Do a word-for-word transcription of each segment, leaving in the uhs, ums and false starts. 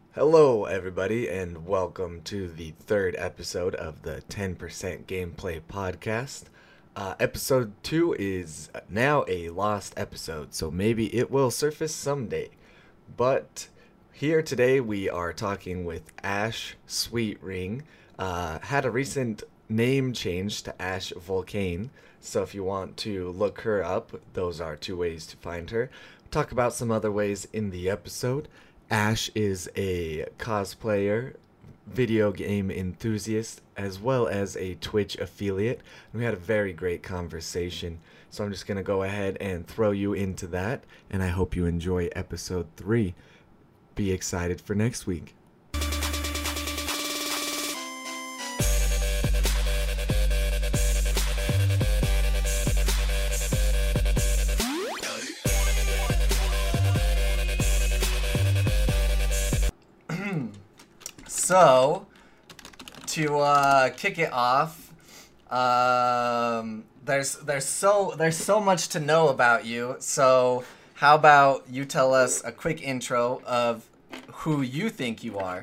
Hello, everybody, and welcome to the third episode of the ten percent Gameplay Podcast. Uh, episode two is now a lost episode, so maybe it will surface someday. But here today we are talking with Ash Sweetring. Uh, had a recent name change to Ash Volcane, so if you want to look her up, those are two ways to find her. Talk about some other ways in the episode. Ash is a cosplayer, video game enthusiast, as well as a Twitch affiliate. We had a very great conversation, so I'm just going to go ahead and throw you into that, and I hope you enjoy episode three. Be excited for next week. So, to uh, kick it off, um, there's there's so there's so much to know about you. So, how about you tell us a quick intro of who you think you are?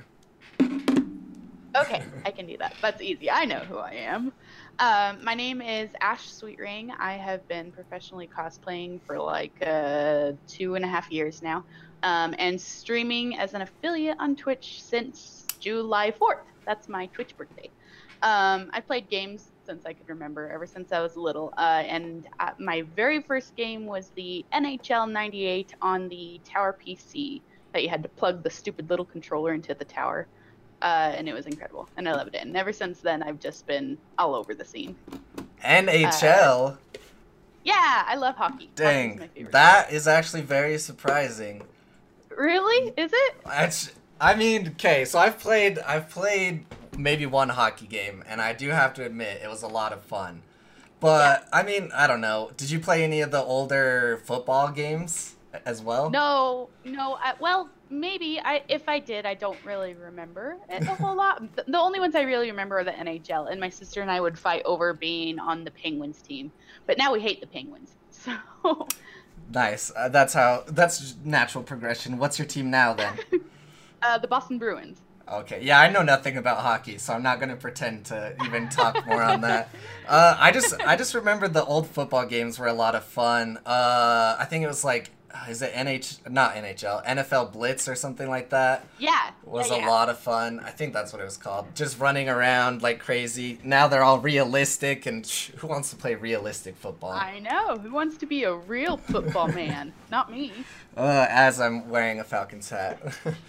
Okay, I can do that. That's easy. I know who I am. Um, my name is Ash Sweetring. I have been professionally cosplaying for like uh, two and a half years now, um, and streaming as an affiliate on Twitch since July fourth. That's my Twitch birthday. Um, I played games since I could remember, ever since I was little. Uh, and uh, my very first game was the N H L ninety-eight on the Tower P C that you had to plug the stupid little controller into the tower. Uh, and it was incredible, and I loved it. And ever since then, I've just been all over the scene. N H L? Uh, yeah, I love hockey. Dang, Hockey's my favorite that sport. is actually very surprising. Really? Is it? That's, I mean, okay, so I've played, I've played maybe one hockey game, and I do have to admit, it was a lot of fun. But, yeah. I mean, I don't know. Did you play any of the older football games as well? No, no. I, well, maybe. I if I did, I don't really remember it a whole lot. The, the only ones I really remember are the N H L, and my sister and I would fight over being on the Penguins team. But now we hate the Penguins, so... Nice. Uh, that's how, that's natural progression. What's your team now, then? Uh, the Boston Bruins. Okay, yeah, I know nothing about hockey, so I'm not gonna pretend to even talk more on that. Uh, I just, I just remember the old football games were a lot of fun. Uh, I think it was like, is it N H, not N H L, N F L Blitz or something like that? Yeah. It was yeah, a yeah. lot of fun. I think that's what it was called. Just running around like crazy. Now they're all realistic, and sh- who wants to play realistic football? I know. Who wants to be a real football man? Not me. Uh, as I'm wearing a Falcons hat.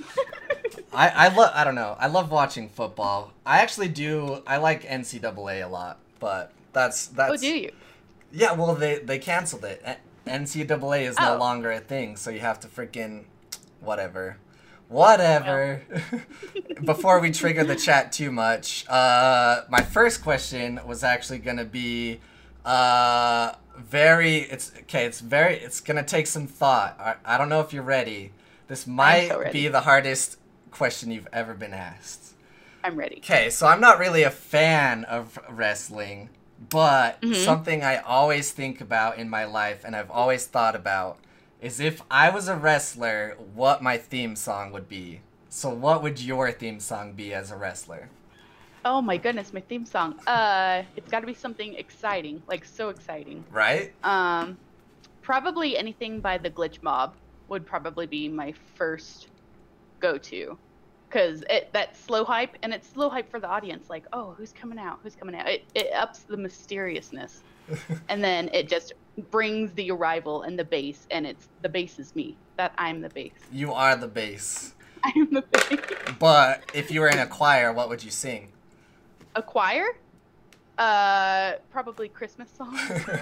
I, I love, I don't know, I love watching football. I actually do, I like N C double A a lot, but that's, that's... Oh, do you? Yeah, well, they, they canceled it. N C double A is oh. no longer a thing, so you have to freaking, whatever. Whatever. Well. Before we trigger the chat too much, uh, my first question was actually gonna be, uh, very, it's, okay, it's very, it's gonna take some thought. I, I don't know if you're ready. This might so be the hardest question you've ever been asked. I'm ready. Okay, so I'm not really a fan of wrestling, but mm-hmm. something I always think about in my life, and I've always thought about, is if I was a wrestler, what my theme song would be. So what would your theme song be as a wrestler? Oh my goodness, my theme song. Uh, it's got to be something exciting, like so exciting. Right? Um, probably anything by the Glitch Mob would probably be my first go-to. Because it that slow hype, and it's slow hype for the audience, like, oh, who's coming out? Who's coming out? It, it ups the mysteriousness. And then it just brings the arrival and the bass, and it's the bass is me. That I'm the bass. You are the bass. I am the bass. But if you were in a choir, what would you sing? A choir? Uh, probably Christmas songs.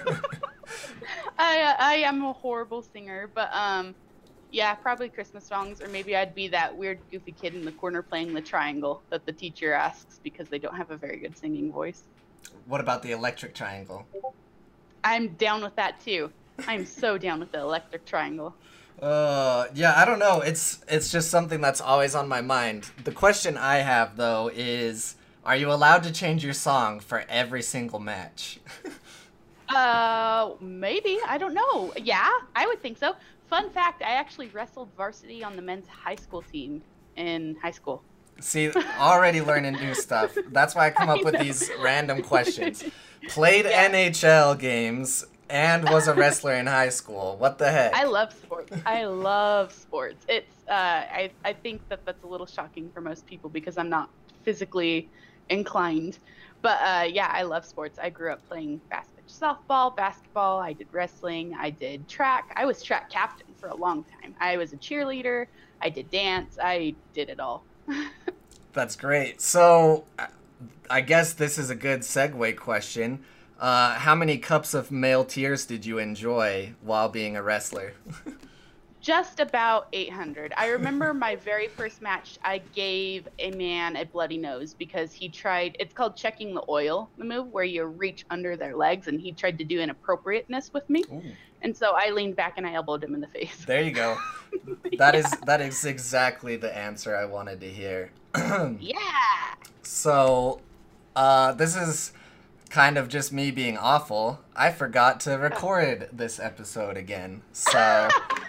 I I am a horrible singer, but um. Yeah, probably Christmas songs, or maybe I'd be that weird, goofy kid in the corner playing the triangle that the teacher asks because they don't have a very good singing voice. What about the electric triangle? I'm down with that, too. I'm so down with the electric triangle. Uh, yeah, I don't know. It's it's just something that's always on my mind. The question I have, though, is, are you allowed to change your song for every single match? uh, maybe. I don't know. Yeah, I would think so. Fun fact, I actually wrestled varsity on the men's high school team in high school. See, already learning new stuff. That's why I come up with these random questions. Played yeah. N H L games and was a wrestler in high school. What the heck? I love sports. I love sports. It's uh, I I think that that's a little shocking for most people because I'm not physically inclined. But uh, yeah, I love sports. I grew up playing fast pitch softball, basketball. I did wrestling. I did track. I was track captain for a long time. I was a cheerleader. I did dance. I did it all. That's great. So I guess this is a good segue question. Uh, how many cups of male tears did you enjoy while being a wrestler? Just about eight hundred. I remember my very first match, I gave a man a bloody nose because he tried, it's called checking the oil, the move where you reach under their legs, and he tried to do inappropriateness with me. Ooh. And so I leaned back and I elbowed him in the face. There you go. That yeah. is that is exactly the answer I wanted to hear. Yeah. So, uh, this is kind of just me being awful. I forgot to record this episode again. So,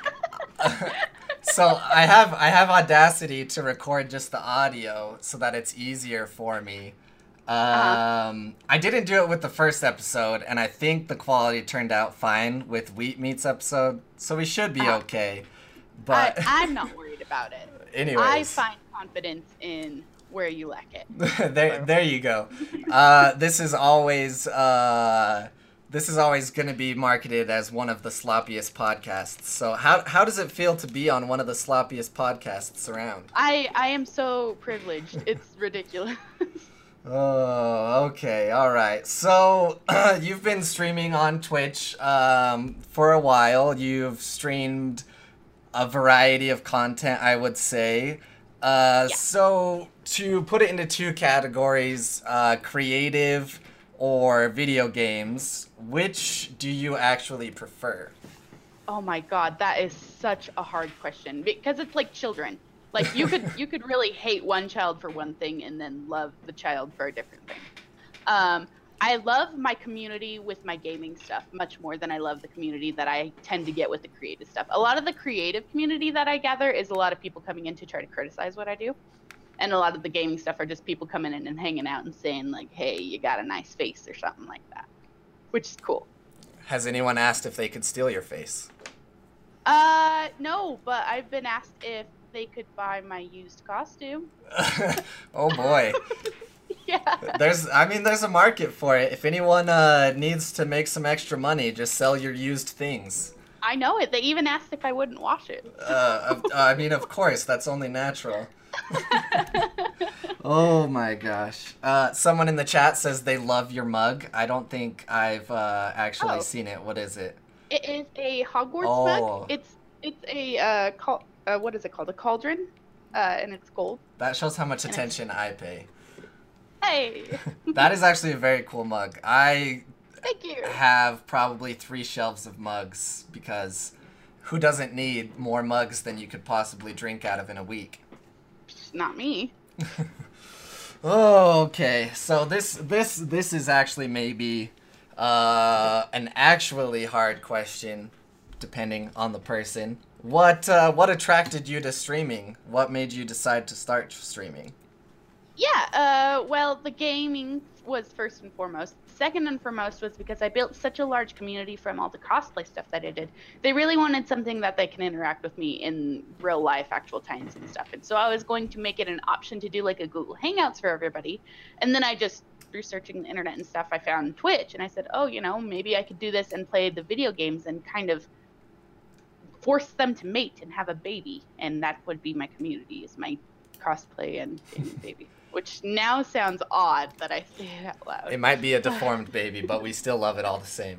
so I have I have Audacity to record just the audio so that it's easier for me. Um, uh-huh. I didn't do it with the first episode, and I think the quality turned out fine with Wheat Meat's episode, so we should be uh-huh. okay. But I, I'm not worried about it. Anyways, I find confidence in where you lack it. there, there you go. Uh, this is always, uh, this is always going to be marketed as one of the sloppiest podcasts. So how how does it feel to be on one of the sloppiest podcasts around? I I am so privileged. It's ridiculous. Oh, okay, all right. So uh, you've been streaming on Twitch um, for a while. You've streamed a variety of content, I would say. Uh, yeah. So to put it into two categories, uh, creative or video games, which do you actually prefer? Oh my God, that is such a hard question because it's like children. Like you could you could really hate one child for one thing and then love the child for a different thing. Um, I love my community with my gaming stuff much more than I love the community that I tend to get with the creative stuff. A lot of the creative community that I gather is a lot of people coming in to try to criticize what I do. And a lot of the gaming stuff are just people coming in and hanging out and saying like, hey, you got a nice face or something like that, which is cool. Has anyone asked if they could steal your face? Uh, no, but I've been asked if they could buy my used costume. Oh boy. Yeah. There's, I mean, there's a market for it. If anyone uh, needs to make some extra money, just sell your used things. I know it. They even asked if I wouldn't wash it. uh, I mean, of course, that's only natural. Oh my gosh. Uh, someone in the chat says they love your mug. I don't think I've uh, actually oh. seen it. What is it? It is a Hogwarts oh. mug. It's it's a uh, cal- uh, what is it called? A cauldron, uh, and it's gold. That shows how much attention I pay. Hey. That is actually a very cool mug. I Thank you. have probably three shelves of mugs because who doesn't need more mugs than you could possibly drink out of in a week? Not me. Oh, okay. So this this this is actually maybe uh, an actually hard question, depending on the person. What uh, what attracted you to streaming? What made you decide to start streaming? Yeah, uh, well, the gaming was first and foremost. Second and foremost was because I built such a large community from all the cosplay stuff that I did. They really wanted something that they can interact with me in real life, actual times and stuff. And so I was going to make it an option to do like a Google Hangouts for everybody. And then I just, through searching the internet and stuff, I found Twitch. And I said, oh, you know, maybe I could do this and play the video games and kind of force them to mate and have a baby. And that would be my community, is my cosplay and gaming baby. Which now sounds odd that I say it out loud. It might be a deformed baby, but we still love it all the same.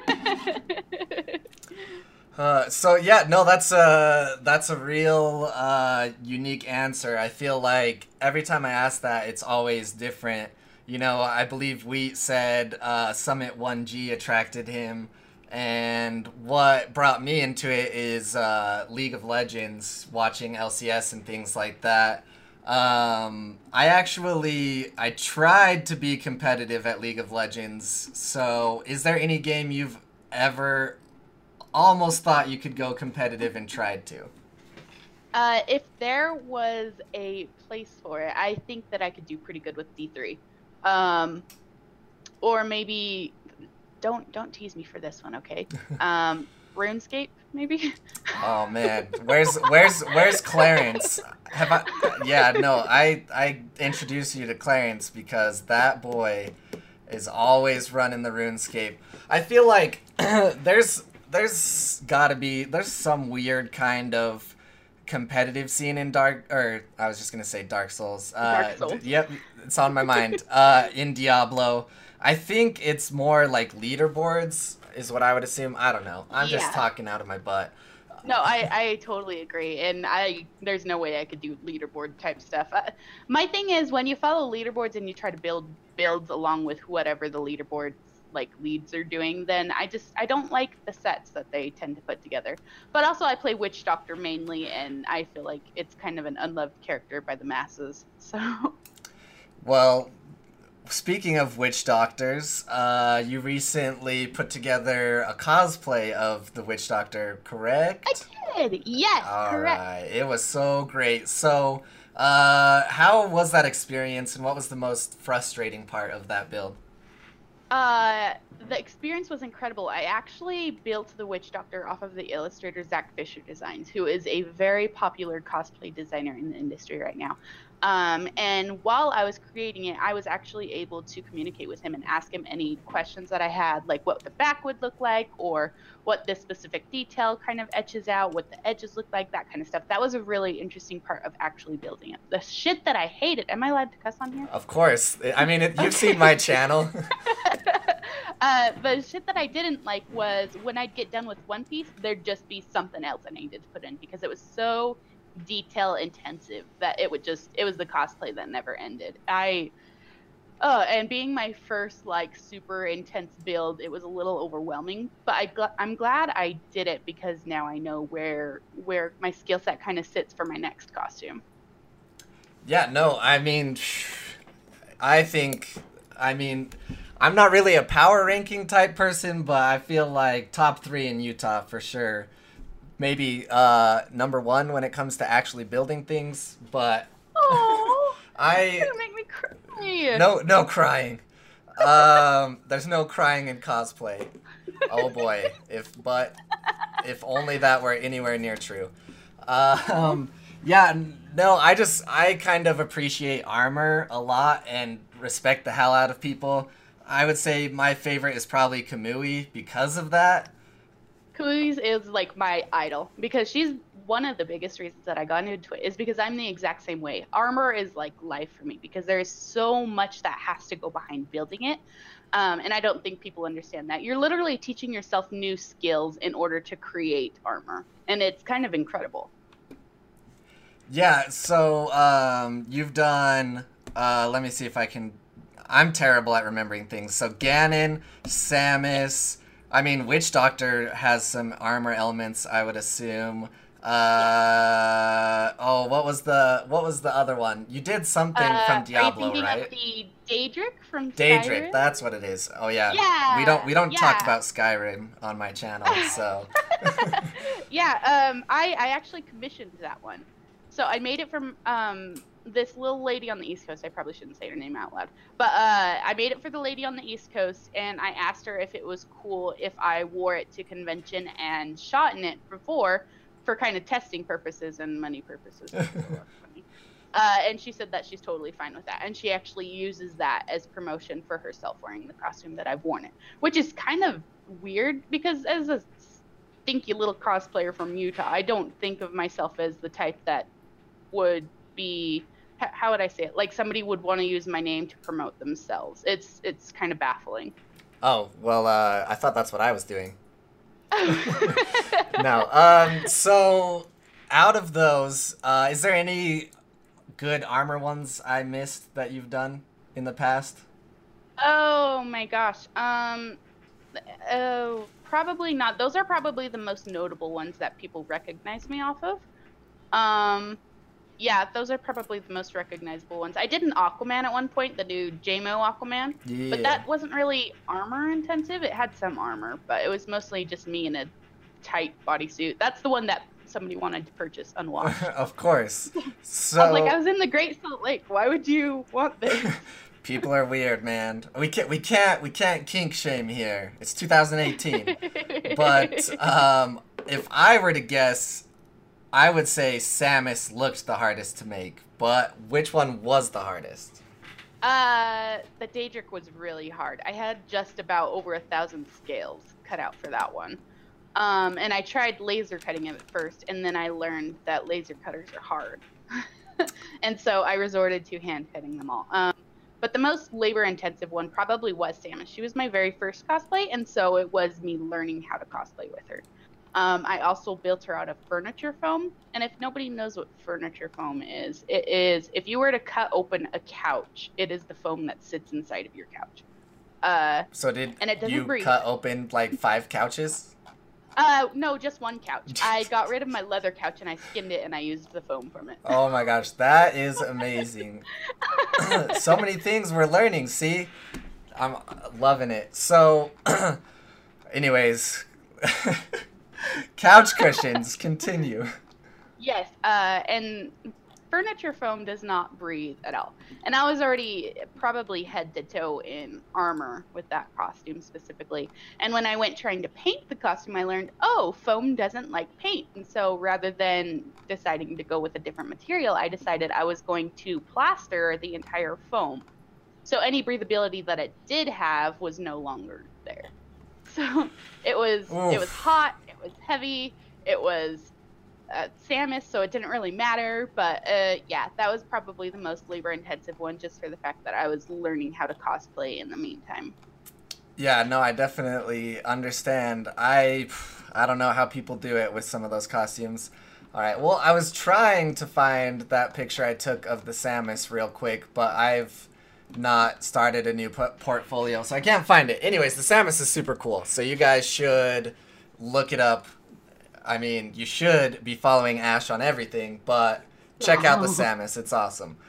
uh, so yeah, no, that's a that's a real uh, unique answer. I feel like every time I ask that, it's always different. You know, I believe Wheat said uh, Summit one G attracted him, and what brought me into it is uh, League of Legends, watching L C S and things like that. Um, I actually, I tried to be competitive at League of Legends, so is there any game you've ever almost thought you could go competitive and tried to? Uh, if there was a place for it, I think that I could do pretty good with D three. Um, or maybe don't don't tease me for this one, okay? Um, RuneScape, maybe. Oh man, where's where's where's Clarence? Have I? Yeah, no, I I introduced you to Clarence because that boy is always running the RuneScape. I feel like there's there's gotta be there's some weird kind of competitive scene in Dark, or I was just gonna say Dark Souls. Uh, Dark Souls. D- yep, it's on my mind. Uh, in Diablo, I think it's more like leaderboards is what I would assume. I don't know. I'm just Yeah. talking out of my butt. No, I, I totally agree, and I there's no way I could do leaderboard type stuff. Uh, my thing is when you follow leaderboards and you try to build builds along with whatever the leaderboards like leads are doing, then I just I don't like the sets that they tend to put together. But also I play Witch Doctor mainly, and I feel like it's kind of an unloved character by the masses. So. Well, speaking of witch doctors, uh, you recently put together a cosplay of the witch doctor, correct? I did. Yes. All correct. right. It was so great. So, uh, how was that experience, and what was the most frustrating part of that build? Uh, the experience was incredible. I actually built the Witch Doctor off of the illustrator Zach Fisher Designs, who is a very popular cosplay designer in the industry right now. Um, and while I was creating it, I was actually able to communicate with him and ask him any questions that I had, like what the back would look like, or what this specific detail kind of etches out, what the edges look like, that kind of stuff. That was a really interesting part of actually building it. The shit that I hated. Am I allowed to cuss on here? Of course. I mean, it, you've seen my channel. uh, the shit that I didn't like was when I'd get done with one piece, there'd just be something else I needed to put in because it was so detail intensive that it would just it was the cosplay that never ended. I uh and being my first like super intense build, it was a little overwhelming, but I gl- I'm glad I did it because now I know where where my skill set kind of sits for my next costume. Yeah, no, I mean, I think, I mean, I'm not really a power ranking type person, but I feel like top three in Utah for sure. Maybe uh, number one when it comes to actually building things, but Oh, I you're gonna make me cry. no no crying. Um, there's no crying in cosplay. Oh boy, if but if only that were anywhere near true. Uh, um, yeah, n- no, I just I kind of appreciate armor a lot and respect the hell out of people. I would say my favorite is probably Kamui because of that. Kui's is like my idol because she's one of the biggest reasons that I got into it is because I'm the exact same way. Armor is like life for me because there is so much that has to go behind building it. Um, and I don't think people understand that. You're literally teaching yourself new skills in order to create armor. And it's kind of incredible. Yeah, so um, you've done, uh, let me see if I can, I'm terrible at remembering things. So Ganon, Samus, I mean, Witch Doctor has some armor elements, I would assume. Uh, oh, what was the what was the other one? You did something Uh, from are you Diablo, thinking right? of the Daedric from Daedric, Skyrim? that's what it is. Oh yeah. Yeah, We don't we don't talk yeah. about Skyrim on my channel, so. Yeah, um, I, I actually commissioned that one. So I made it from um, this little lady on the East Coast. I probably shouldn't say her name out loud. But uh, I made it for the lady on the East Coast, and I asked her if it was cool if I wore it to convention and shot in it before for kind of testing purposes and money purposes. Uh, and she said that she's totally fine with that. And she actually uses that as promotion for herself wearing the costume that I've worn it, which is kind of weird because as a stinky little cosplayer from Utah, I don't think of myself as the type that would be, h- how would I say it? Like somebody would want to use my name to promote themselves. It's, it's kind of baffling. Oh, well, uh, I thought that's what I was doing. No. Um, so, out of those, uh, is there any good armor ones I missed that you've done in the past? Oh my gosh. Um, oh, probably not. Those are probably the most notable ones that people recognize me off of. Um, yeah, those are probably the most recognizable ones. I did an Aquaman at one point, the new J M O Aquaman, Yeah. but that wasn't really armor intensive. It had some armor, but it was mostly just me in a tight bodysuit. That's the one that somebody wanted to purchase unwashed. Of course. So I was like, I was in the Great Salt Lake. Why would you want this? People are weird, man. We can't, we can't, we can't kink shame here. It's two thousand eighteen. But um, if I were to guess, I would say Samus looked the hardest to make. But which one was the hardest? Uh, the Daedric was really hard. I had just about over a thousand scales cut out for that one. Um, and I tried laser cutting it at first, and then I learned that laser cutters are hard. And so I resorted to hand cutting them all. Um, but the most labor intensive one probably was Samus. She was my very first cosplay, and so it was me learning how to cosplay with her. Um, I also built her out of furniture foam, and if nobody knows what furniture foam is, it is, if you were to cut open a couch, it is the foam that sits inside of your couch. Uh, so did and it doesn't you breathe. cut open like five couches? Uh, no, just one couch. I got rid of my leather couch and I skinned it and I used the foam from it. Oh my gosh, that is amazing. So many things we're learning, see? I'm loving it. So, anyways, couch cushions, continue. Yes, uh, and furniture foam does not breathe at all. And I was already probably head to toe in armor with that costume specifically. And when I went trying to paint the costume, I learned, oh, foam doesn't like paint. And so rather than deciding to go with a different material, I decided I was going to plaster the entire foam. So any breathability that it did have was no longer there. So it was Oof. It was hot, it was heavy, it was Uh, Samus, so it didn't really matter, but uh, yeah, that was probably the most labor-intensive one, just for the fact that I was learning how to cosplay in the meantime. Yeah, no, I definitely understand. I, I don't know how people do it with some of those costumes. All right, well, I was trying to find that picture I took of the Samus real quick, but I've not started a new p- portfolio, so I can't find it. Anyways, the Samus is super cool, so you guys should look it up. I mean, you should be following Ash on everything, but check out the Samus. It's awesome.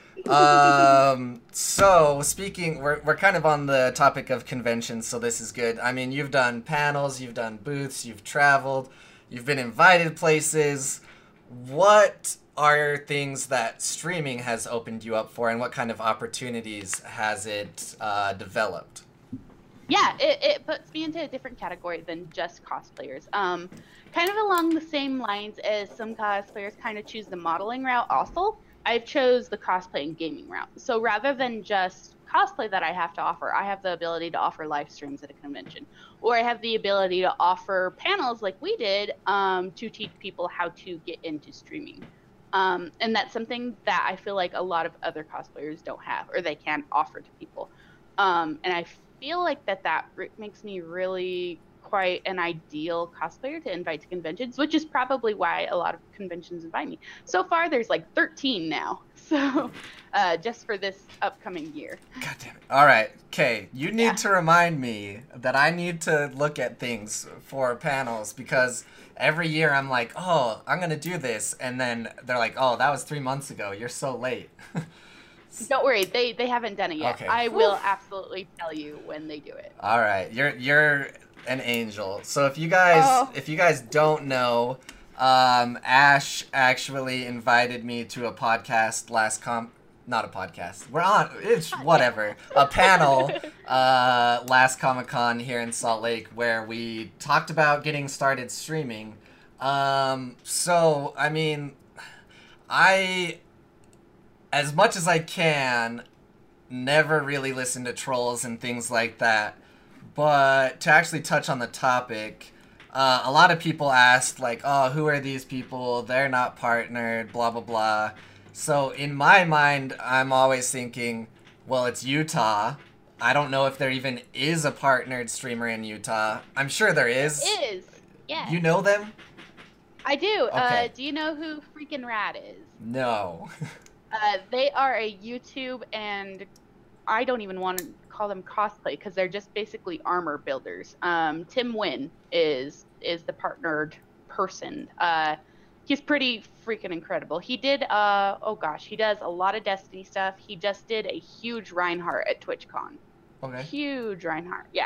Um, so, speaking, we're, we're kind of on the topic of conventions, so this is good. I mean, you've done panels, you've done booths, you've traveled, you've been invited places. What are things that streaming has opened you up for, and what kind of opportunities has it uh, developed? Yeah, it, it puts me into a different category than just cosplayers. Um, kind of along the same lines as some cosplayers kind of choose the modeling route also, I've chose the cosplay and gaming route. So rather than just cosplay that I have to offer, I have the ability to offer live streams at a convention. Or I have the ability to offer panels like we did um, to teach people how to get into streaming. Um, and that's something that I feel like a lot of other cosplayers don't have, or they can't offer to people. Um, and I feel like that that re- makes me really quite an ideal cosplayer to invite to conventions, which is probably why a lot of conventions invite me. So far, there's like thirteen now, so uh, just for this upcoming year. God damn it. All right, okay, you need Yeah. to remind me that I need to look at things for panels, because every year I'm like, oh, I'm going to do this, and then they're like, oh, that was three months ago, you're so late. Don't worry, they they haven't done it yet. Okay. I will absolutely tell you when they do it. All right, you're you're an angel. So if you guys Oh. if you guys don't know, um, Ash actually invited me to a podcast last com not a podcast. We're on it's whatever. A panel uh last Comic-Con here in Salt Lake where we talked about getting started streaming. Um so I mean I as much as I can never really listen to trolls and things like that. But to actually touch on the topic, uh, a lot of people asked, like, oh, who are these people? They're not partnered, blah, blah, blah. So in my mind, I'm always thinking, well, it's Utah. I don't know if there even is a partnered streamer in Utah. I'm sure there is. It is, yeah. You know them? I do. Okay. Uh, do you know who Freaking Rad is? No. Uh, they are a YouTube, and I don't even want to call them cosplay because they're just basically armor builders. Um, Tim Wynn is is the partnered person. Uh, he's pretty freaking incredible. He did, uh, oh gosh, he does a lot of Destiny stuff. He just did a huge Reinhardt at TwitchCon. Okay. Huge Reinhardt, yeah.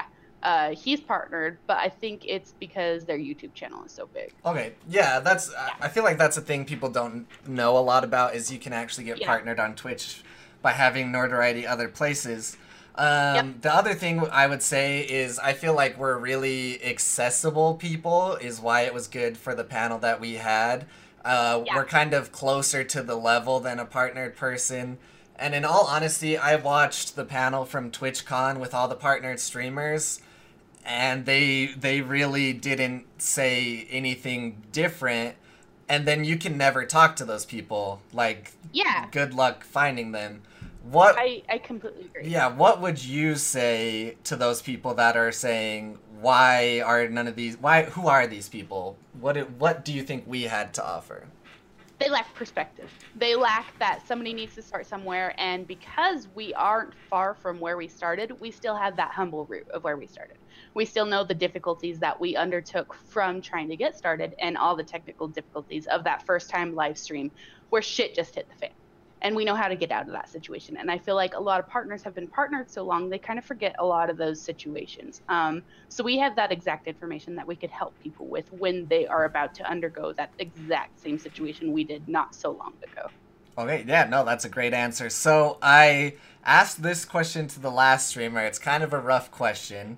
Uh, he's partnered, but I think it's because their YouTube channel is so big. Okay, yeah, that's. Yeah. I feel like that's a thing people don't know a lot about. Is you can actually get yeah. partnered on Twitch by having notoriety other places. Um, yep. The other thing I would say is I feel like we're really accessible people. Is why it was good for the panel that we had. Uh, yeah. We're kind of closer to the level than a partnered person. And in all honesty, I watched the panel from TwitchCon with all the partnered streamers. And they they really didn't say anything different, and then you can never talk to those people. Like, yeah, good luck finding them. What I, I completely agree. Yeah, what would you say to those people that are saying, why are none of these? Why who are these people? What what do you think we had to offer? They lack perspective. They lack that somebody needs to start somewhere, and because we aren't far from where we started, we still have that humble root of where we started. We still know the difficulties that we undertook from trying to get started and all the technical difficulties of that first time live stream where shit just hit the fan. And we know how to get out of that situation. And I feel like a lot of partners have been partnered so long, they kind of forget a lot of those situations. Um, so we have that exact information that we could help people with when they are about to undergo that exact same situation we did not so long ago. Okay, yeah, no, that's a great answer. So I asked this question to the last streamer. It's kind of a rough question.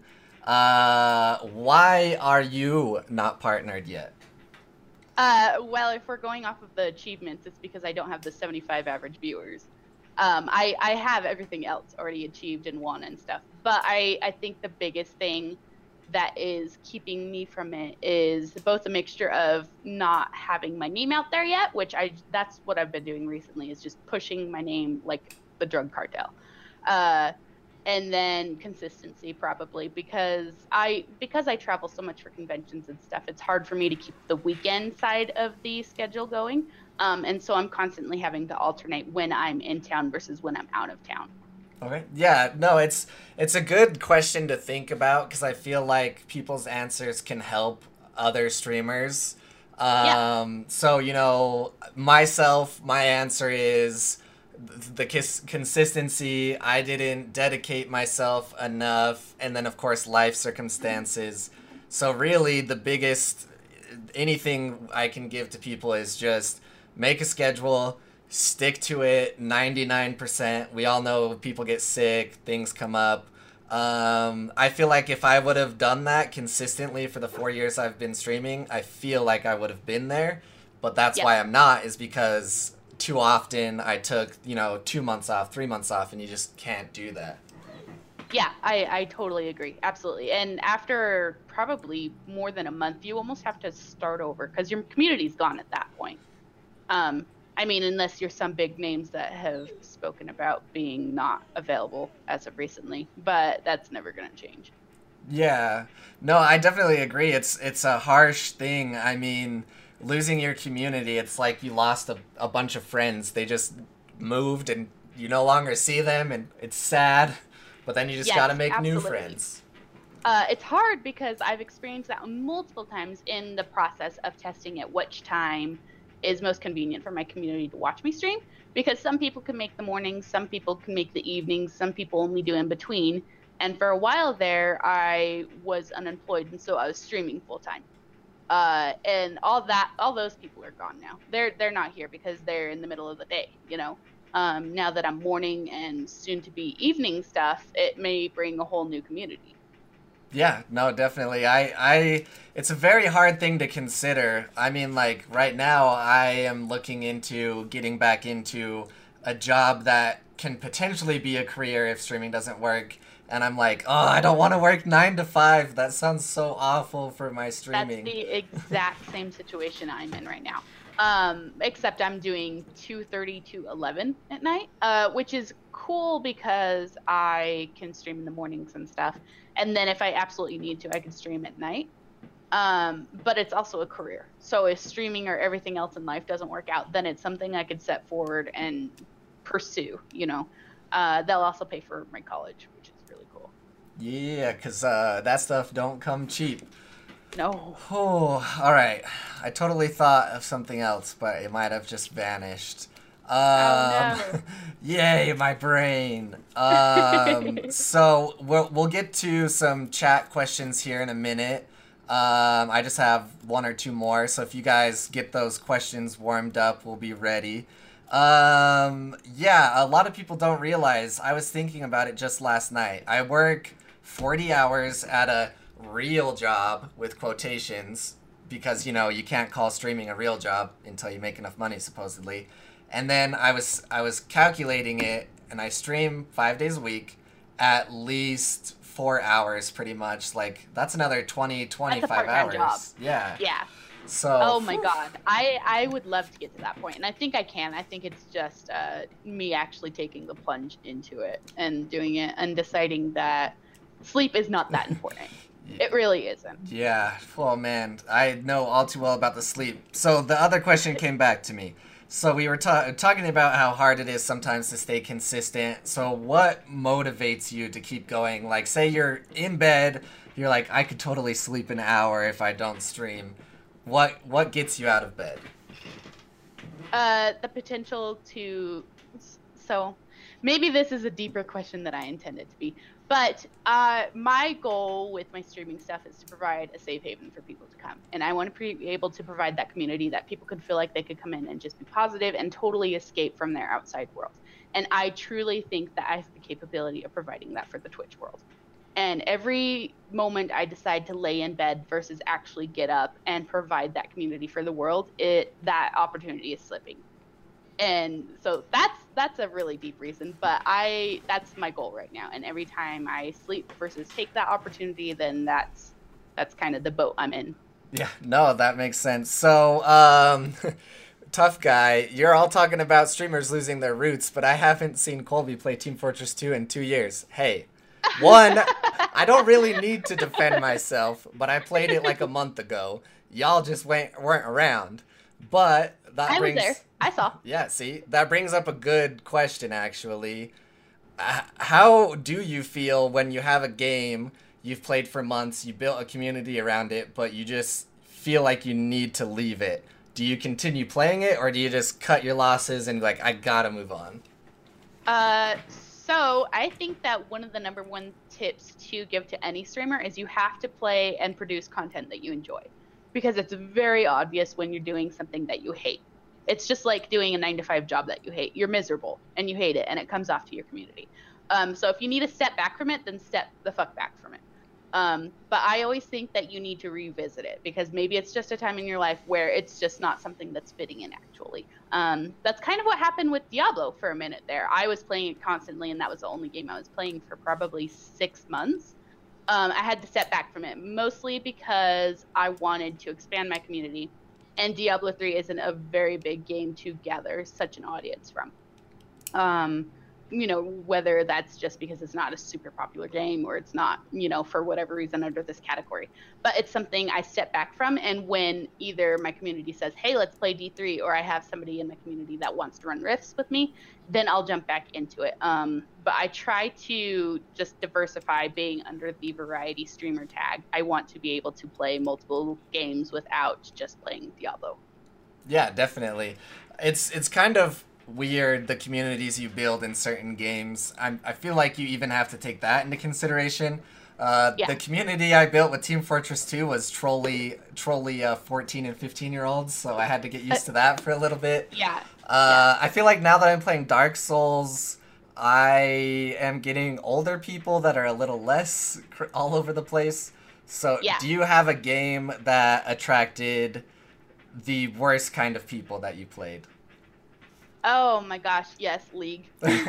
Uh, why are you not partnered yet? Uh, well, if we're going off of the achievements, it's because I don't have the seventy-five average viewers. Um, I, I have everything else already achieved and won and stuff. But I, I think the biggest thing that is keeping me from it is both a mixture of not having my name out there yet, which I that's what I've been doing recently, is just pushing my name like the drug cartel. Uh, and then consistency, probably, because I because I travel so much for conventions and stuff, it's hard for me to keep the weekend side of the schedule going. Um, and so I'm constantly having to alternate when I'm in town versus when I'm out of town. Okay. Yeah, no, it's it's a good question to think about, because I feel like people's answers can help other streamers. Um, yeah. So, you know, myself, my answer is the kis- consistency. I didn't dedicate myself enough, and then of course life circumstances. So really the biggest anything I can give to people is just make a schedule, stick to it ninety-nine percent. We all know people get sick, things come up. Um, I feel like if I would have done that consistently for the four years I've been streaming, I feel like I would have been there. But that's yep. why I'm not, is because too often I took, you know, two months off, three months off, and you just can't do that. Yeah, I, I totally agree. Absolutely. And after probably more than a month, you almost have to start over because your community's gone at that point. Um, I mean, unless you're some big names that have spoken about being not available as of recently, but that's never going to change. Yeah. No, I definitely agree. It's it's a harsh thing. I mean, losing your community, it's like you lost a, a bunch of friends. They just moved and you no longer see them, and it's sad, but then you just yes, got to make absolutely. new friends. Uh, it's hard because I've experienced that multiple times in the process of testing at which time is most convenient for my community to watch me stream, because some people can make the mornings, some people can make the evenings, some people only do in between. And for a while there, I was unemployed, and so I was streaming full time. Uh, and all that, all those people are gone now. They're they're not here because they're in the middle of the day, you know. Um, now that I'm morning and soon to be evening stuff, it may bring a whole new community. Yeah, no, definitely. I, I, it's a very hard thing to consider. I mean, like, right now, I am looking into getting back into a job that can potentially be a career if streaming doesn't work. And I'm like, oh, I don't want to work nine to five. That sounds so awful for my streaming. That's the exact same situation I'm in right now. Um, except I'm doing two thirty to eleven at night, uh, which is cool because I can stream in the mornings and stuff. And then if I absolutely need to, I can stream at night. Um, but it's also a career. So if streaming or everything else in life doesn't work out, then it's something I could set forward and pursue, you know. Uh, they'll also pay for my college, which is really cool. Yeah, because uh, that stuff don't come cheap. No. Oh, all right. I totally thought of something else, but it might have just vanished. Um, Oh, no. Yay, my brain. Um, so we'll we'll get to some chat questions here in a minute. Um, I just have one or two more, so if you guys get those questions warmed up, we'll be ready. Um, yeah, a lot of people don't realize. I was thinking about it just last night. I work forty hours at a real job with quotations because, you know, you can't call streaming a real job until you make enough money, supposedly. And then I was I was calculating it, and I stream five days a week, at least four hours, pretty much. Like that's another twenty, twenty-five part-time hours. job. Yeah. Yeah. So. Oh my god. I I would love to get to that point, and I think I can. I think it's just uh, me actually taking the plunge into it and doing it and deciding that sleep is not that important. It really isn't. Yeah. Oh man, I know all too well about the sleep. So the other question came back to me. So we were ta- talking about how hard it is sometimes to stay consistent. So what motivates you to keep going? Like, say you're in bed, you're like, I could totally sleep an hour if I don't stream. What what gets you out of bed? Uh, the potential to. So, maybe this is a deeper question than I intended to be. But uh, my goal with my streaming stuff is to provide a safe haven for people to come. And I want to be able to provide that community that people could feel like they could come in and just be positive and totally escape from their outside world. And I truly think that I have the capability of providing that for the Twitch world. And every moment I decide to lay in bed versus actually get up and provide that community for the world, it that opportunity is slipping. And so that's that's a really deep reason, but I that's my goal right now. And every time I sleep versus take that opportunity, then that's that's kind of the boat I'm in. Yeah, no, that makes sense. So, um, tough guy, you're all talking about streamers losing their roots, but I haven't seen Colby play Team Fortress two in two years. Hey, one, I don't really need to defend myself, but I played it like a month ago. Y'all just went, weren't around. But that I brings... was there. I saw. Yeah, see, that brings up a good question, actually. Uh, how do you feel when you have a game you've played for months, you built a community around it, but you just feel like you need to leave it? Do you continue playing it, or do you just cut your losses and be like, I gotta move on? Uh, so I think that one of the number one tips to give to any streamer is you have to play and produce content that you enjoy. Because it's very obvious when you're doing something that you hate. It's just like doing a nine to five job that you hate. You're miserable and you hate it, and it comes off to your community. Um, so if you need to step back from it, then step the fuck back from it. Um, but I always think that you need to revisit it because maybe it's just a time in your life where it's just not something that's fitting in actually. Um, that's kind of what happened with Diablo for a minute there. I was playing it constantly, and that was the only game I was playing for probably six months. Um, I had to step back from it, mostly because I wanted to expand my community, and Diablo three isn't a very big game to gather such an audience from. Um, you know, whether that's just because it's not a super popular game or it's not, you know, for whatever reason under this category. But it's something I step back from, and when either my community says, hey, let's play D three, or I have somebody in my community that wants to run Rifts with me, then I'll jump back into it. Um, but I try to just diversify being under the variety streamer tag. I want to be able to play multiple games without just playing Diablo. Yeah, definitely. It's it's kind of weird, the communities you build in certain games. I I feel like you even have to take that into consideration. Uh, Yeah. The community I built with Team Fortress two was trolley, trolley uh, fourteen and fifteen year olds, so I had to get used to that for a little bit. Yeah. Uh, I feel like now that I'm playing Dark Souls, I am getting older people that are a little less cr- all over the place. So Yeah. do you have a game that attracted the worst kind of people that you played? Oh my gosh, yes, League.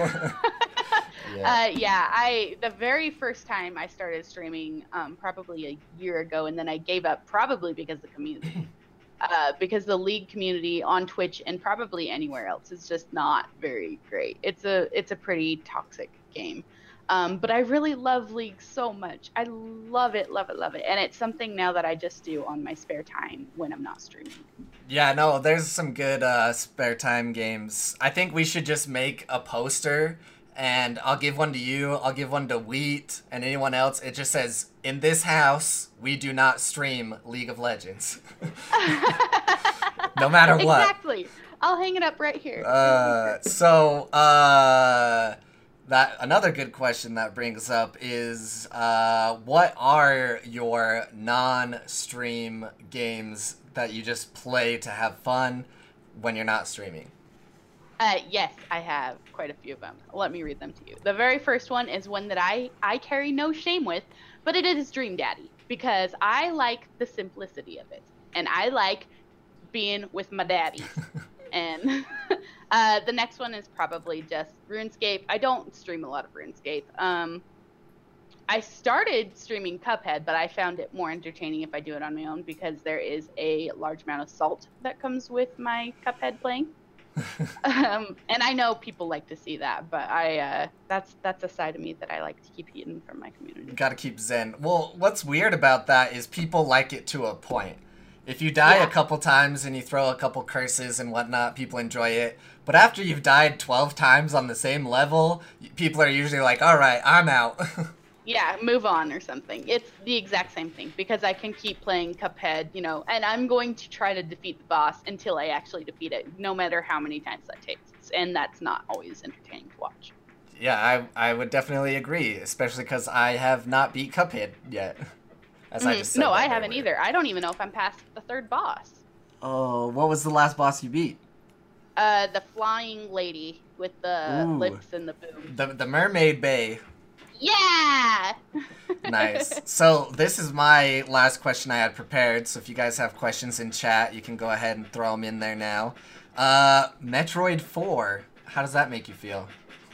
Yeah. Uh, yeah, I the very first time I started streaming, um, probably a year ago, and then I gave up probably because of the community. uh, because the League community on Twitch and probably anywhere else is just not very great. It's a it's a pretty toxic game. Um, but I really love League so much. I love it, love it, love it. And it's something now that I just do on my spare time when I'm not streaming. Yeah, no, there's some good uh, spare time games. I think we should just make a poster, and I'll give one to you, I'll give one to Wheat, and anyone else. It just says, in this house, we do not stream League of Legends. No matter what. Exactly. I'll hang it up right here. Uh, so, uh, that another good question that brings up is, uh, what are your non-stream games that you just play to have fun when you're not streaming? Uh, yes, I have quite a few of them. Let me read them to you. The very first one is one that I, I carry no shame with, but it is Dream Daddy, because I like the simplicity of it. And I like being with my daddies. And uh, the next one is probably just RuneScape. I don't stream a lot of RuneScape. Um, I started streaming Cuphead, but I found it more entertaining if I do it on my own, because there is a large amount of salt that comes with my Cuphead playing. um, and I know people like to see that, but I uh, that's that's a side of me that I like to keep hidden from my community. Gotta keep zen. Well, what's weird about that is people like it to a point. If you die Yeah. a couple times and you throw a couple curses and whatnot, people enjoy it. But after you've died twelve times on the same level, people are usually like, all right, I'm out. Yeah, move on or something. It's the exact same thing, because I can keep playing Cuphead, you know, and I'm going to try to defeat the boss until I actually defeat it, no matter how many times that takes. And that's not always entertaining to watch. Yeah, I I would definitely agree, especially because I have not beat Cuphead yet. As I Mhm. just said No, that I haven't earlier. either. I don't even know if I'm past the third boss. Oh, what was the last boss you beat? Uh, the flying lady with the Ooh. lips and the boom. The the Mermaid Bay. Yeah! Nice. So this is my last question I had prepared. So if you guys have questions in chat, you can go ahead and throw them in there now. Uh, Metroid four. How does that make you feel?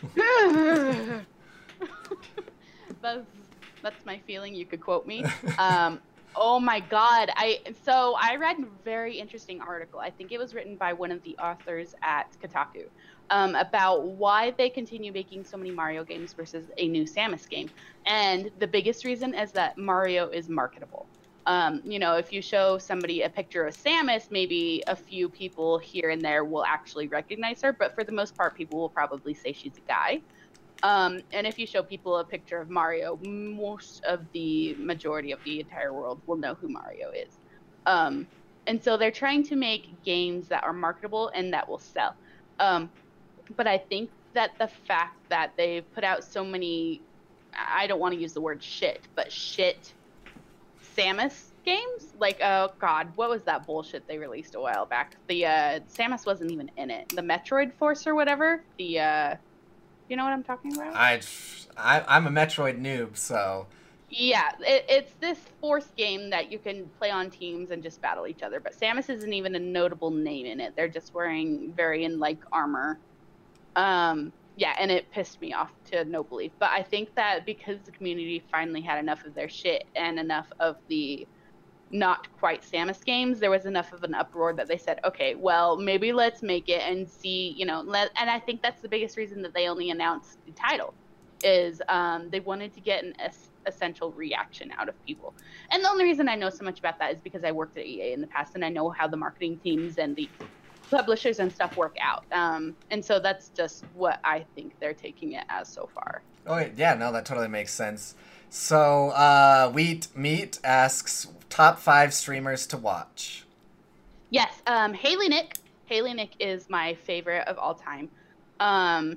that's, that's my feeling. You could quote me. Um, oh my god. I So I read a very interesting article. I think it was written by one of the authors at Kotaku. Um, about why they continue making so many Mario games versus a new Samus game. And the biggest reason is that Mario is marketable. Um, you know, if you show somebody a picture of Samus, maybe a few people here and there will actually recognize her, but for the most part, people will probably say she's a guy. Um, and if you show people a picture of Mario, most of the majority of the entire world will know who Mario is. Um, and so they're trying to make games that are marketable and that will sell. Um, But I think that the fact that they've put out so many, I don't want to use the word shit, but shit Samus games? Like, oh god, what was that bullshit they released a while back? The, uh, Samus wasn't even in it. The Metroid Force or whatever? The, uh, you know what I'm talking about? I, I I'm a Metroid noob, so. Yeah, it, it's this Force game that you can play on teams and just battle each other, but Samus isn't even a notable name in it. They're just wearing Varian-like armor. Um, yeah, and it pissed me off to no belief. But I think that because the community finally had enough of their shit and enough of the not quite Samus games, there was enough of an uproar that they said, okay, well, maybe let's make it and see, you know, let, and I think that's the biggest reason that they only announced the title, is um, they wanted to get an es- essential reaction out of people. And the only reason I know so much about that is because I worked at E A in the past, and I know how the marketing teams and the publishers and stuff work out. Um, and so that's just what I think they're taking it as so far. Oh yeah, no, that totally makes sense. So, uh, Wheat Meat asks top five streamers to watch. Yes, um, Haley Nick. Haley Nick is my favorite of all time. Um,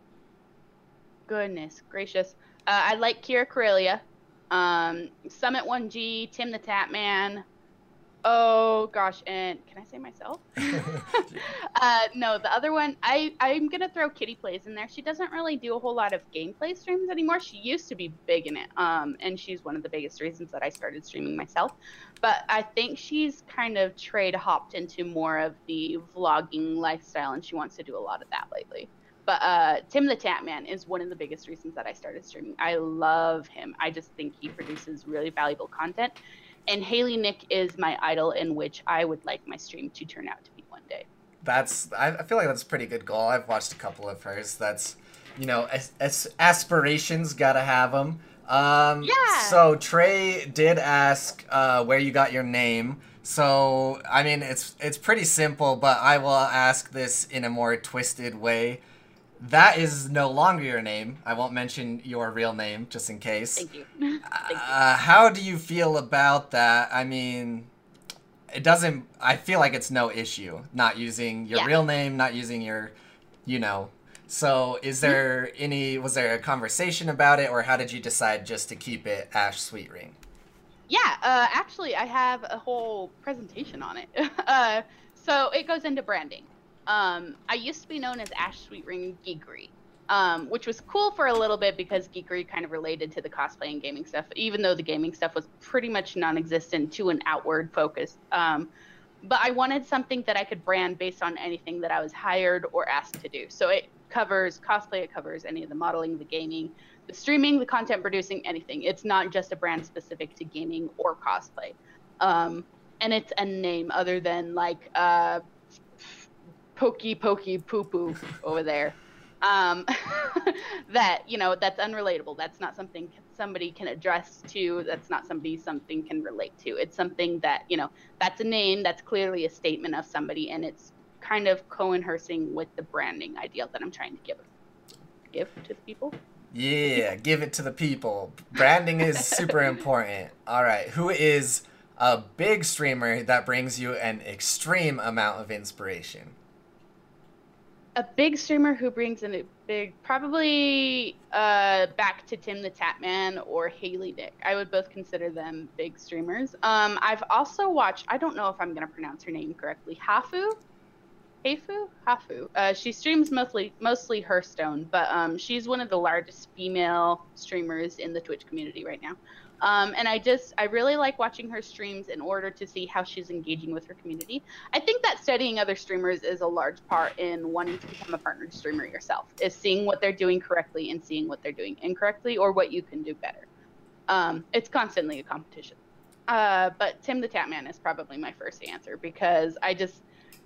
goodness gracious. Uh, I like Kira Corellia. Um, Summit one G, Tim the Tatman. Oh gosh, and can I say myself? uh, no, the other one, I, I'm gonna throw Kitty Plays in there. She doesn't really do a whole lot of gameplay streams anymore. She used to be big in it, um, and she's one of the biggest reasons that I started streaming myself. But I think she's kind of trade hopped into more of the vlogging lifestyle, and she wants to do a lot of that lately. But uh, Tim the Tatman is one of the biggest reasons that I started streaming. I love him. I just think he produces really valuable content. And Haley Nick is my idol, in which I would like my stream to turn out to be one day. That's, I I feel like that's a pretty good goal. I've watched a couple of hers. That's, you know, as, as aspirations, gotta have them. Um, Yeah. So Trey did ask uh, where you got your name. So, I mean, it's it's pretty simple, but I will ask this in a more twisted way. That is no longer your name. I won't mention your real name, just in case. Thank you. Thank you. Uh, how do you feel about that? I mean, it doesn't. I feel like it's no issue not using your Yeah. real name, not using your, you know. So, is there any? Was there a conversation about it, or how did you decide just to keep it Ash Sweetring? Yeah, uh, actually, I have a whole presentation on it. uh, so it goes into branding. Um, I used to be known as Ash Sweetring Geekery, um, which was cool for a little bit because Geekery kind of related to the cosplay and gaming stuff, even though the gaming stuff was pretty much non-existent to an outward focus. Um, but I wanted something that I could brand based on anything that I was hired or asked to do. So it covers cosplay, it covers any of the modeling, the gaming, the streaming, the content producing, anything. It's not just a brand specific to gaming or cosplay. Um, and it's a name other than like uh, Pokey Pokey Poo Poo over there. Um, that, you know, that's unrelatable. That's not something somebody can address to. That's not somebody something can relate to. It's something that, you know, that's a name. That's clearly a statement of somebody. And it's kind of co-inhersing with the branding ideal that I'm trying to give give to the people. Yeah, give it to the people. Branding is super important. All right, who is a big streamer that brings you an extreme amount of inspiration? A big streamer who brings in a big, probably uh, back to Tim the Tatman or Haley Dick. I would both consider them big streamers. Um, I've also watched, I don't know if I'm going to pronounce her name correctly, Hafu? Hafu? Hafu. Uh, she streams mostly mostly Hearthstone, but um, she's one of the largest female streamers in the Twitch community right now. Um, and I just, I really like watching her streams in order to see how she's engaging with her community. I think that studying other streamers is a large part in wanting to become a partner streamer yourself, is seeing what they're doing correctly and seeing what they're doing incorrectly or what you can do better. Um, it's constantly a competition. Uh, but Tim the Tatman is probably my first answer because I just,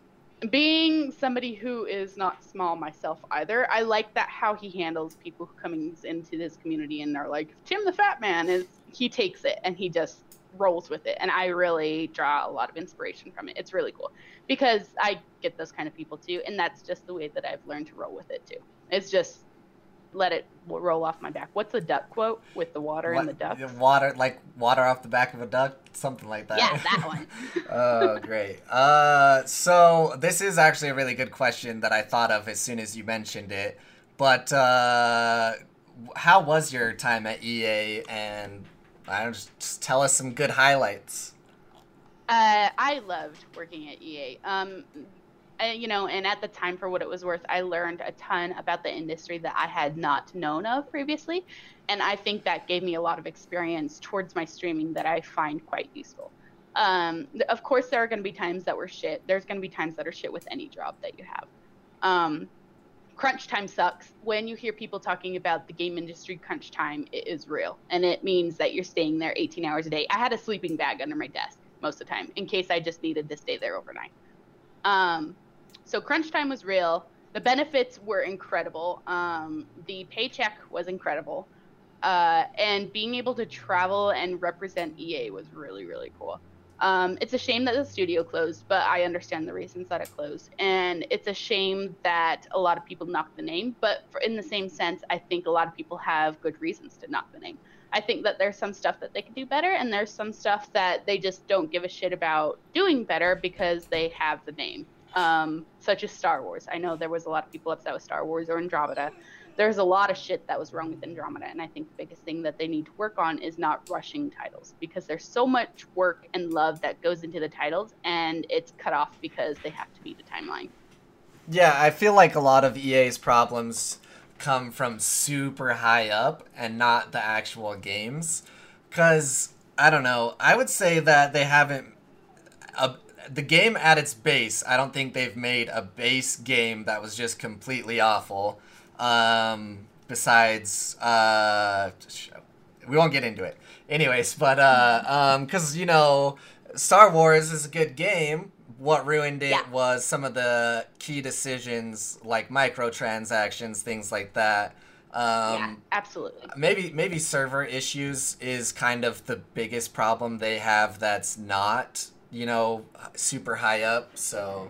being somebody who is not small myself either, I like that how he handles people who coming into this community and are like, Tim the Fat Man, is he takes it and he just rolls with it. And I really draw a lot of inspiration from it. It's really cool because I get those kind of people too. And that's just the way that I've learned to roll with it too. It's just let it roll off my back. What's the duck quote with the water What, and the ducks? Water, like water off the back of a duck, something like that. Yeah, that one. Oh, great. Uh, so this is actually a really good question that I thought of as soon as you mentioned it. But uh, how was your time at E A? And I don't just, just tell us some good highlights. Uh, I loved working at E A. Um, I, you know, and at the time, for what it was worth, I learned a ton about the industry that I had not known of previously. And I think that gave me a lot of experience towards my streaming that I find quite useful. Um, of course, there are going to be times that were shit. There's going to be times that are shit with any job that you have. Um, crunch time sucks. When you hear people talking about the game industry crunch time, it is real. And it means that you're staying there eighteen hours a day. I had a sleeping bag under my desk most of the time in case I just needed to stay there overnight. Um, so crunch time was real. The benefits were incredible. Um, the paycheck was incredible. Uh, and being able to travel and represent E A was really, really cool. Um, it's a shame that the studio closed, but I understand the reasons that it closed. And it's a shame that a lot of people knock the name, but for, in the same sense, I think a lot of people have good reasons to knock the name. I think that there's some stuff that they could do better, and there's some stuff that they just don't give a shit about doing better because they have the name, um, such as Star Wars. I know there was a lot of people upset with Star Wars or Andromeda. There's a lot of shit that was wrong with Andromeda, and I think the biggest thing that they need to work on is not rushing titles, because there's so much work and love that goes into the titles, and it's cut off because they have to meet a timeline. Yeah, I feel like a lot of E A's problems come from super high up and not the actual games. Because, I don't know, I would say that they haven't... Uh, the game at its base, I don't think they've made a base game that was just completely awful. Um, besides, uh, we won't get into it. Anyways, but, uh, um, cause, you know, Star Wars is a good game. What ruined it Yeah. was some of the key decisions, like microtransactions, things like that. Um, Yeah, absolutely. maybe, maybe server issues is kind of the biggest problem they have that's not, you know, super high up, so...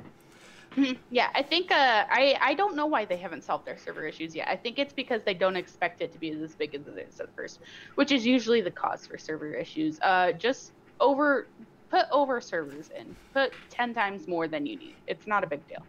Yeah, I think uh, I I don't know why they haven't solved their server issues yet. I think it's because they don't expect it to be as big as it is at first, which is usually the cause for server issues. Uh, just over put over servers in. Put ten times more than you need. It's not a big deal.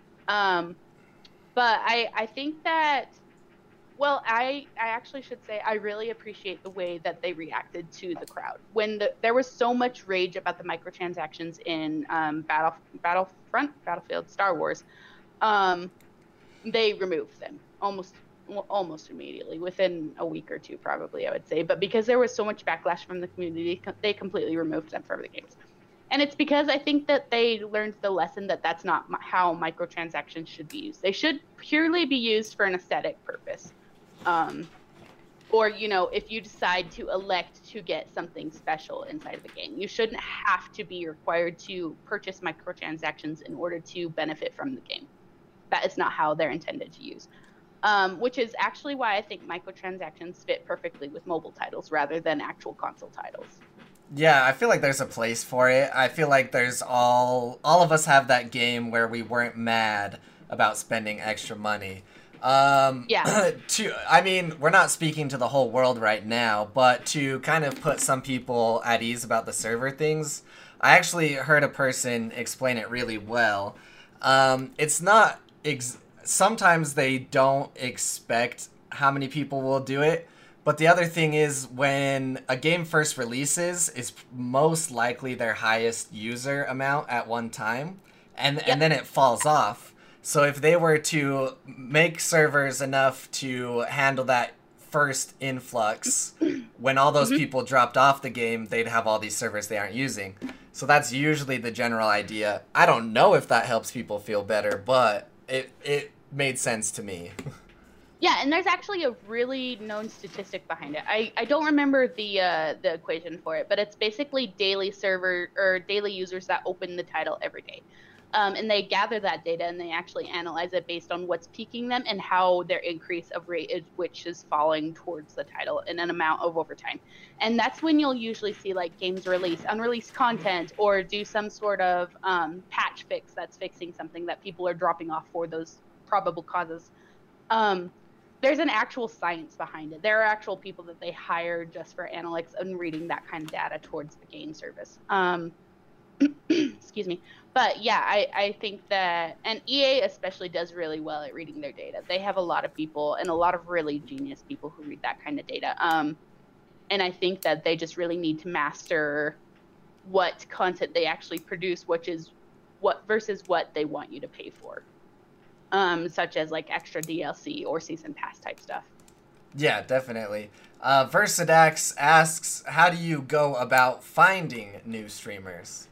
Um, but I I think that, well, I I actually should say I really appreciate the way that they reacted to the crowd when the, there was so much rage about the microtransactions in um, Battle Battlefront, Battlefield, Star Wars. Um, they removed them almost almost immediately, within a week or two, probably, I would say. But because there was so much backlash from the community, they completely removed them from the games. And it's because I think that they learned the lesson that that's not how microtransactions should be used. They should purely be used for an aesthetic purpose. Um, or, you know, if you decide to elect to get something special inside of the game, you shouldn't have to be required to purchase microtransactions in order to benefit from the game. That is not how they're intended to use. Um, which is actually why I think microtransactions fit perfectly with mobile titles rather than actual console titles. Yeah, I feel like there's a place for it. I feel like there's all all of us have that game where we weren't mad about spending extra money. Um, yeah. to I mean, we're not speaking to the whole world right now, but to kind of put some people at ease about the server things, I actually heard a person explain it really well. Um, it's not ex- sometimes they don't expect how many people will do it. But the other thing is, when a game first releases, is most likely their highest user amount at one time, and yep. and then it falls off. So if they were to make servers enough to handle that first influx, when all those mm-hmm. people dropped off the game, they'd have all these servers they aren't using. So that's usually the general idea. I don't know if that helps people feel better, but it it made sense to me. Yeah, and there's actually a really known statistic behind it. I, I don't remember the uh, the equation for it, but it's basically daily server or daily users that open the title every day. Um, and they gather that data and they actually analyze it based on what's peaking them and how their increase of rate is, which is falling towards the title in an amount of overtime. And that's when you'll usually see like games release unreleased content or do some sort of um, patch fix that's fixing something that people are dropping off for those probable causes. Um, There's an actual science behind it. There are actual people that they hire just for analytics and reading that kind of data towards the game service. Um, excuse me. But yeah, I, I think that, and E A especially does really well at reading their data. They have a lot of people and a lot of really genius people who read that kind of data. Um, and I think that they just really need to master what content they actually produce, which is what versus what they want you to pay for. Um, such as like extra D L C or season pass type stuff. Yeah, definitely. Uh, Versadax asks, how do you go about finding new streamers?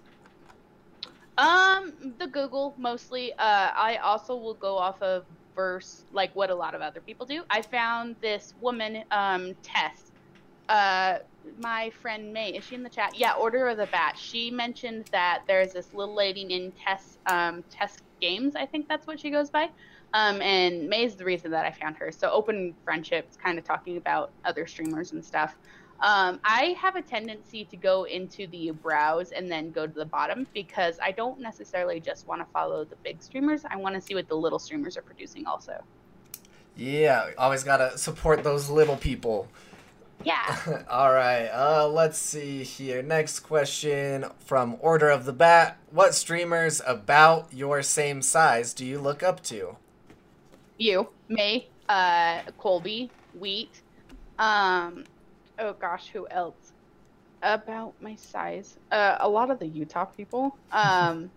Um, the Google mostly. Uh, I also will go off of Verse, like what a lot of other people do. I found this woman, um, Tess. Uh, my friend May, is she in the chat? Yeah, Order of the Bat. She mentioned that there's this little lady named Tess, um, Tess Games, I think that's what she goes by. Um, and May's the reason that I found her. So open friendships, kind of talking about other streamers and stuff. Um, I have a tendency to go into the browse and then go to the bottom because I don't necessarily just want to follow the big streamers. I want to see what the little streamers are producing also. Yeah, always gotta support those little people. Yeah. All right, uh, let's see here. Next question from Order of the Bat. What streamers about your same size do you look up to? You, May, uh, Colby, Wheat. Um, oh gosh, who else? About my size. Uh, a lot of the Utah people. Um,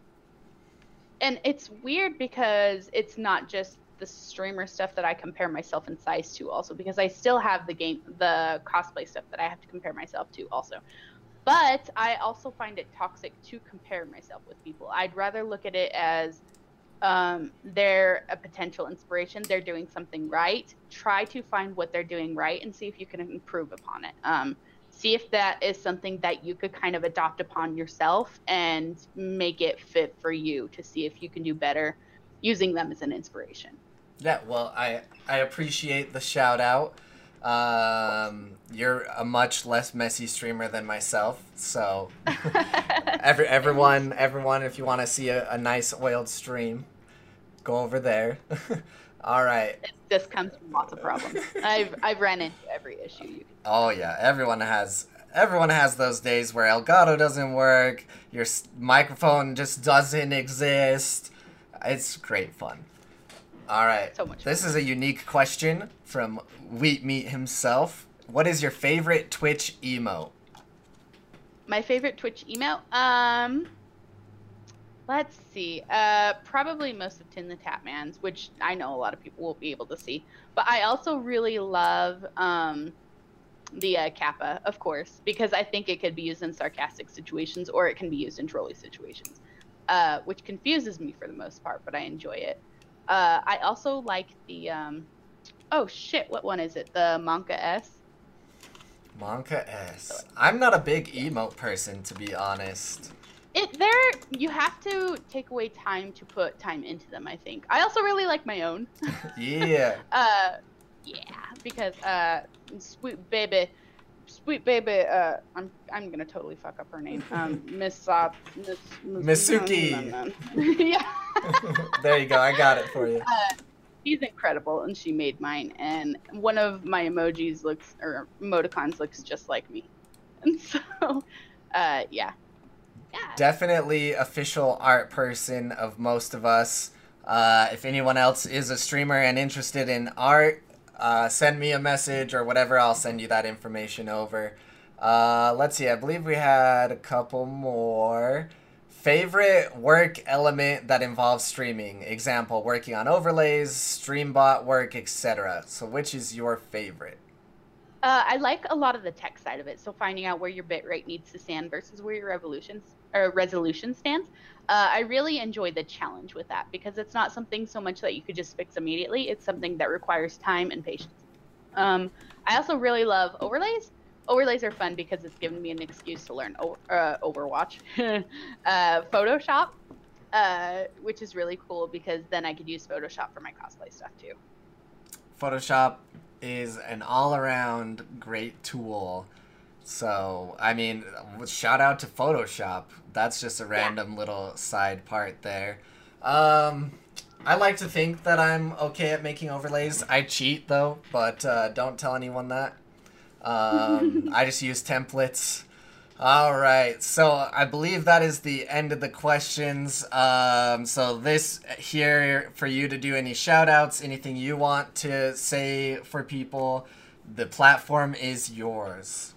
and it's weird because it's not just the streamer stuff that I compare myself in size to also, because I still have the game, the cosplay stuff that I have to compare myself to also. But I also find it toxic to compare myself with people. I'd rather look at it as um, they're a potential inspiration. They're doing something right. Try to find what they're doing right and see if you can improve upon it. Um, see if that is something that you could kind of adopt upon yourself and make it fit for you to see if you can do better using them as an inspiration. Yeah, well, I I appreciate the shout out. Um, you're a much less messy streamer than myself, so every everyone everyone, if you want to see a, a nice oiled stream, go over there. All right. It just comes from lots of problems. I've I've ran into every issue you can. Oh yeah, everyone has everyone has those days where Elgato doesn't work, your s- microphone just doesn't exist. It's great fun. All right. So much This fun. is a unique question from Wheat Meat himself. What is your favorite Twitch emote? My favorite Twitch email? Um, let's see. Uh, probably most of Tin the Tatman's, which I know a lot of people won't be able to see. But I also really love um, the uh, Kappa, of course, because I think it could be used in sarcastic situations or it can be used in trolly situations, uh, which confuses me for the most part, but I enjoy it. Uh, I also like the, um, oh shit, what one is it? The Monka S? Monka S. I'm not a big emote person, to be honest. It there you have to take away time to put time into them, I think. I also really like my own. Yeah. uh yeah, because uh sweet baby sweet baby uh I'm I'm gonna totally fuck up her name. Um Miss uh Miss, Miss Misuki. yeah. There you go. I got it for you. Uh, she's incredible and she made mine, and one of my emojis looks or emoticons looks just like me. And so uh yeah. Yeah. Definitely official art person of most of us. Uh, if anyone else is a streamer and interested in art, uh, send me a message or whatever. I'll send you that information over. Uh, let's see. I believe we had a couple more. Favorite work element that involves streaming. Example, working on overlays, streambot work, et cetera. So which is your favorite? Uh, I like a lot of the tech side of it. So finding out where your bitrate needs to stand versus where your revolutions or resolution stands. Uh, I really enjoy the challenge with that because it's not something so much that you could just fix immediately. It's something that requires time and patience. Um, I also really love overlays. Overlays are fun because it's given me an excuse to learn o- uh, Overwatch, uh, Photoshop, uh, which is really cool because then I could use Photoshop for my cosplay stuff too. Photoshop is an all-around great tool. So, I mean, shout out to Photoshop. That's just a random yeah. little side part there. Um, I like to think that I'm okay at making overlays. I cheat, though, but uh, don't tell anyone that. Um, I just use templates. All right, so I believe that is the end of the questions. Um, so this here for you to do any shout outs, anything you want to say for people, the platform is yours.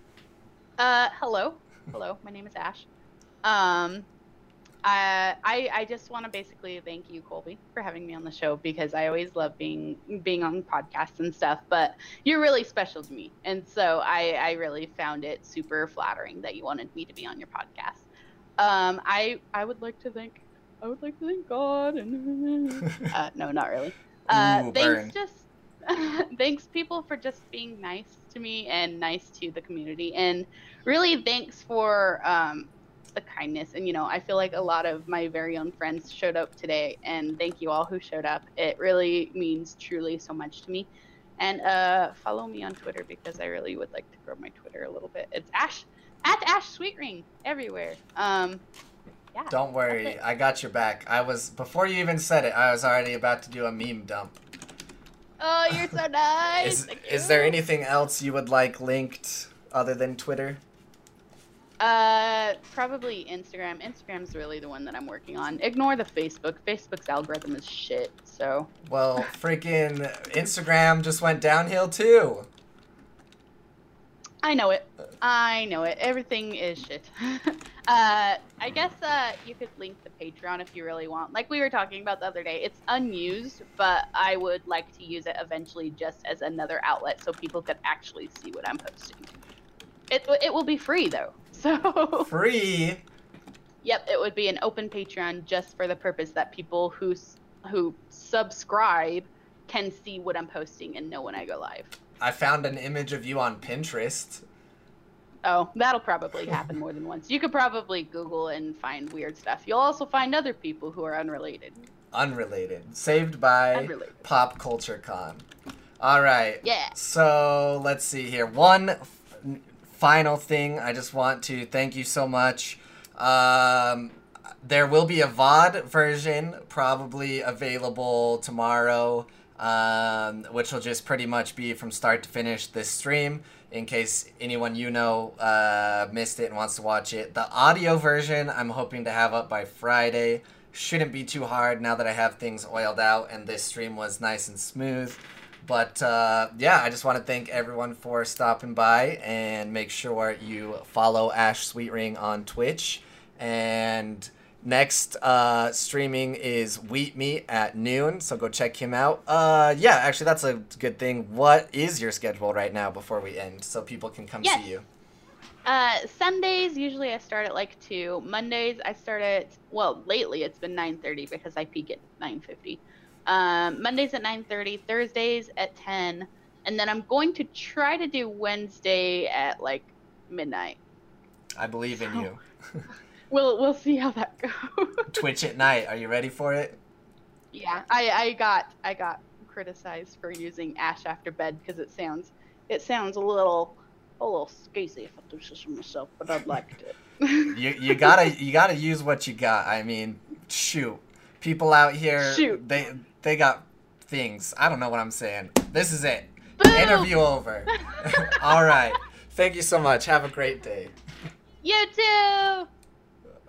Uh, hello. Hello, my name is Ash. Um, I, I, I just want to basically thank you, Colby, for having me on the show because I always love being being on podcasts and stuff, but you're really special to me. And so I, I really found it super flattering that you wanted me to be on your podcast. Um, I I would like to thank I would like to thank God and uh, no, not really. Uh, Ooh, thanks burn. just thanks people for just being nice to me and nice to the community, and really thanks for um, the kindness. And you know, I feel like a lot of my very own friends showed up today, and thank you all who showed up. It really means truly so much to me. And uh, follow me on Twitter because I really would like to grow my Twitter a little bit. It's Ash at Ash Sweetring everywhere. Um, yeah. Don't worry, I got your back. I was before you even said it, I was already about to do a meme dump. Oh, you're so nice. Is, is there anything else you would like linked other than Twitter? Uh, probably Instagram. Instagram's really the one that I'm working on. Ignore the Facebook. Facebook's algorithm is shit, so. Well, freaking Instagram just went downhill too. I know it. I know it. Everything is shit. uh, I guess uh, you could link the Patreon if you really want. Like we were talking about the other day, it's unused, but I would like to use it eventually just as another outlet so people could actually see what I'm posting. It it will be free though. So free. Yep, it would be an open Patreon just for the purpose that people who who subscribe can see what I'm posting and know when I go live. I found an image of you on Pinterest. Oh, that'll probably happen more than once. You could probably Google and find weird stuff. You'll also find other people who are unrelated. Unrelated. Saved by Unrelated. Pop Culture Con. All right. Yeah. So let's see here. One f- final thing. I just want to thank you so much. Um, there will be a V O D version probably available tomorrow. um, which will just pretty much be from start to finish this stream, in case anyone you know uh, missed it and wants to watch it. The audio version I'm hoping to have up by Friday. Shouldn't be too hard now that I have things oiled out and this stream was nice and smooth. But uh, yeah, I just want to thank everyone for stopping by, and make sure you follow Ash Sweetring on Twitch. And next uh, streaming is Wheat Meat at noon, so go check him out. Uh, yeah, actually, that's a good thing. What is your schedule right now before we end, so people can come Yes. see you? Uh, Sundays, usually I start at like two. Mondays, I start at, well, lately it's been nine thirty because I peak at nine fifty. Um, Mondays at nine thirty, Thursdays at ten, and then I'm going to try to do Wednesday at like midnight. I believe in you. We'll we'll see how that goes. Twitch at night. Are you ready for it? Yeah, I, I got I got criticized for using Ash after bed because it sounds it sounds a little a little skeezy if I do this for myself, but I'd like it. You you gotta you gotta use what you got. I mean, shoot, people out here, Shoot. they they got things. I don't know what I'm saying. This is it. Boom! Interview over. All right. Thank you so much. Have a great day. You too.